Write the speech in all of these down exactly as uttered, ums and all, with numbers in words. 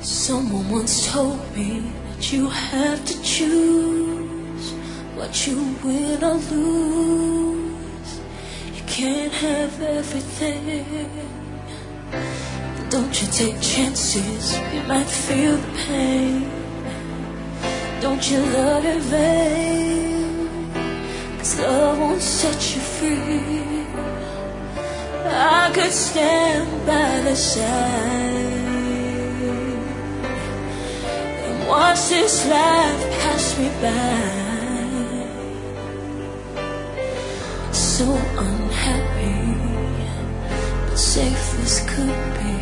Someone once told me that you have to choose what you win or lose. You can't have everything. Don't you take chances, you might feel the pain. Don't you love in vain, 'cause love won't set you free. I could stand by the side and watch this life pass me by. So unhappy, but safe as could be.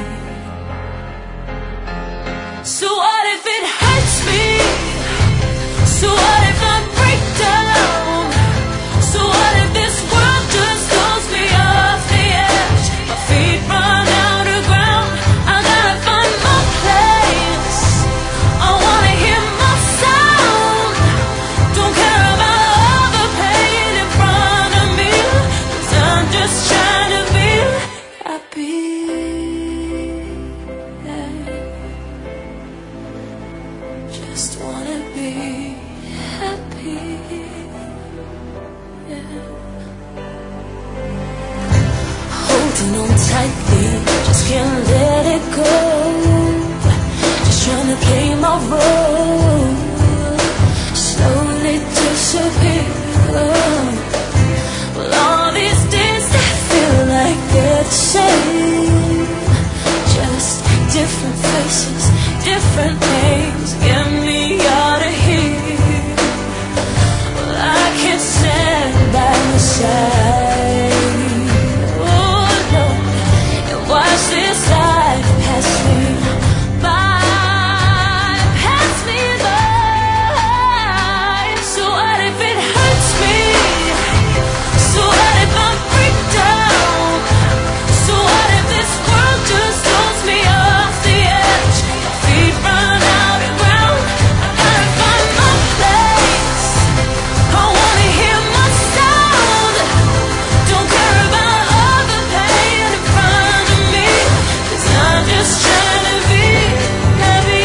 So what if it hurts me? So what if I break down? So what if this world just throws me off the edge? My feet run out of ground, I gotta find my place. I wanna hear my sound. Don't care about all the pain in front of me, 'cause I'm just trying to be happy. Just wanna be happy, yeah. Holding on tightly, just can't let it go. Just trying to play my role, slowly disappear. Well, all these days they feel like they're the same, just different faces, different names. Get me out of here. Well, I can't stand by my side, oh no, and watch this life pass me by, pass me by. So what if it hurts me? So what if I break down? So what if this world just throws me off the edge? My feet run out of ground, I gotta find my place. I wanna hear my sound. Don't care about all the pain in front of me, 'cause I'm just trying to be happy.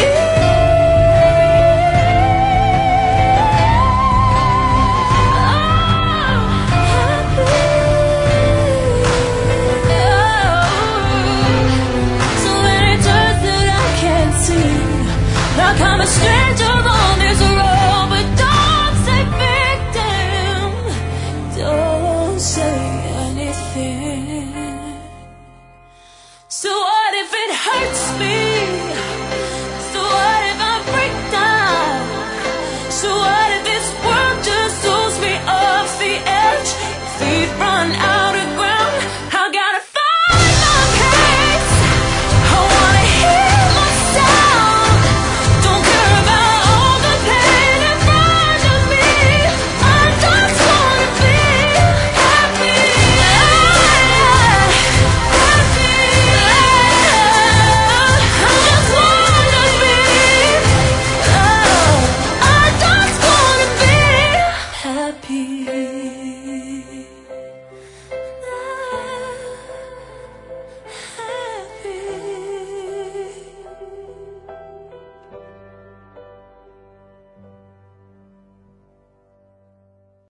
So many turns that I can't see, like I'm a stranger on this road. But don't say victim, don't say anything. So what if it hurts me? So what if I break down? So what if this world just throws me off the edge? Feet run out of ground, I gotta find my place. I wanna hear my sound. Don't care about all the pain in front of me, I just wanna be happy, happy. I just wanna be, oh, I just wanna be happy.